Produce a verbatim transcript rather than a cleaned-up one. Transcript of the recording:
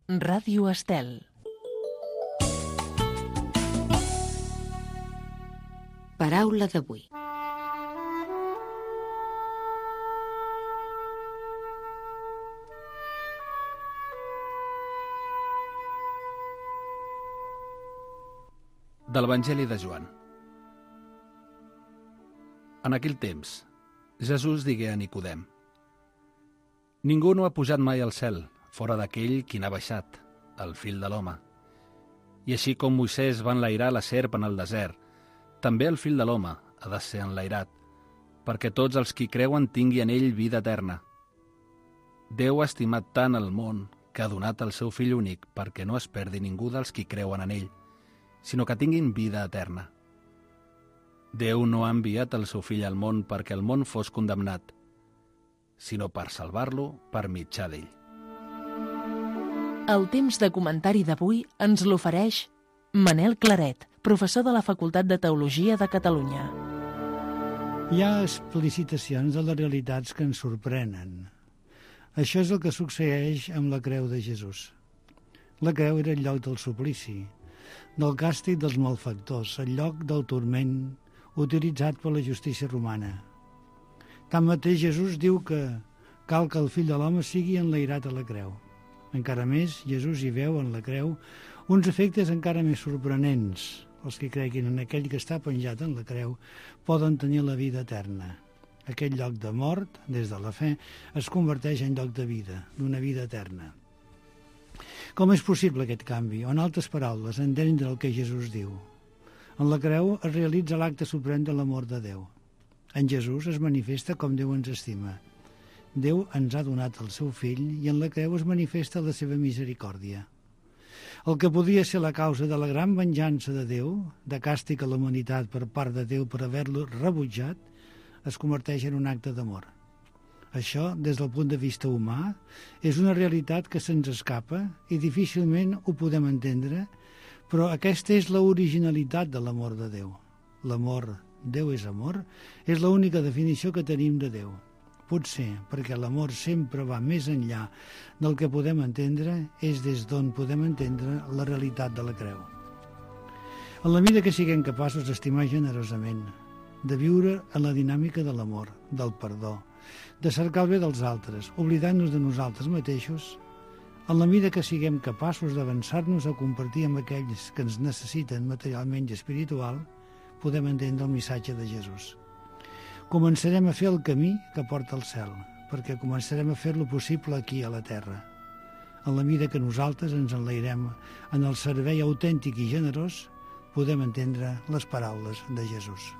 Ràdio Estel. Paraula d'avui. De l'Evangeli de Joan. En aquell temps, Jesús digué a Nicodem: Ningú no ha pujat mai al cel, fora d'aquell qui n'ha baixat, el Fill de l'home. I així com Moisès va enlairar la serp en el desert, també el Fill de l'home ha de ser enlairat, perquè tots els qui creuen tinguin en ell vida eterna. Déu ha estimat tant el món que ha donat el seu Fill únic perquè no es perdi ningú dels qui creuen en ell, sinó que tinguin vida eterna. Déu no ha enviat el seu Fill al món perquè el món fos condemnat, sinó per salvar-lo per mitjà d'ell. El temps de comentari d'avui ens l'ofereix Manel Claret, professor de la Facultat de Teologia de Catalunya. Hi ha explicitacions de les realitats que ens sorprenen. Això és el que succeeix amb la creu de Jesús. La creu era el lloc del suplici, del càstig dels malfactors, el lloc del turment utilitzat per la justícia romana. Tanmateix, Jesús diu que cal que el Fill de l'home sigui enlairat a la creu. Encara més, Jesús hi veu en la creu uns efectes encara més sorprenents. Els que creguin en aquell que està penjat en la creu poden tenir la vida eterna. Aquest lloc de mort, des de la fe, es converteix en lloc de vida, d'una vida eterna. Com és possible aquest canvi? O en altres paraules, entendre el que Jesús diu. En la creu es realitza l'acte suprem de l'amor de Déu. En Jesús es manifesta com Déu ens estima. Déu ens ha donat el seu fill i en la creu es manifesta la seva misericòrdia. El que podia ser la causa de la gran venjança de Déu, de càstig a la humanitat per part de Déu per haver-lo rebutjat, es converteix en un acte d'amor. Això, des del punt de vista humà, és una realitat que se'ns escapa i difícilment ho podem entendre, però aquesta és l'originalitat de l'amor de Déu. L'amor, Déu és amor, és l'única definició que tenim de Déu. Potser, perquè l'amor sempre va més enllà del que podem entendre, és des d'on podem entendre la realitat de la creu. En la mida que siguem capaços d'estimar generosament, de viure en la dinàmica de l'amor, del perdó, de cercar el bé dels altres, oblidant-nos de nosaltres mateixos, en la mida que siguem capaços d'avançar-nos a compartir amb aquells que ens necessiten materialment i espiritual, podem entendre el missatge de Jesús. Començarem a fer el camí que porta al cel, perquè començarem a fer-lo possible aquí a la terra. En la mida que nosaltres ens enlairem en el servei autèntic i generós, podem entendre les paraules de Jesús.